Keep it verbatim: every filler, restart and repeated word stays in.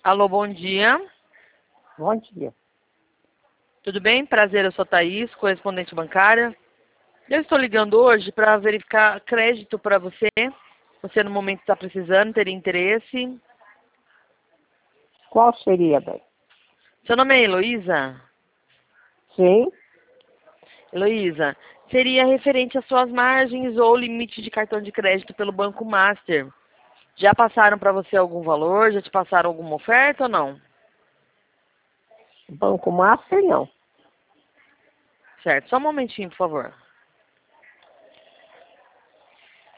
Alô, bom dia. Bom dia. Tudo bem? Prazer, eu sou a Thaís, correspondente bancária. Eu estou ligando hoje para verificar crédito para você. Você no momento está precisando, teria interesse. Qual seria, bem? Seu nome é Heloísa? Sim. Heloísa, seria referente às suas margens ou limite de cartão de crédito pelo Banco Master. Já passaram para você algum valor? Já te passaram alguma oferta ou não? Banco Master, não. Certo, só um momentinho, por favor.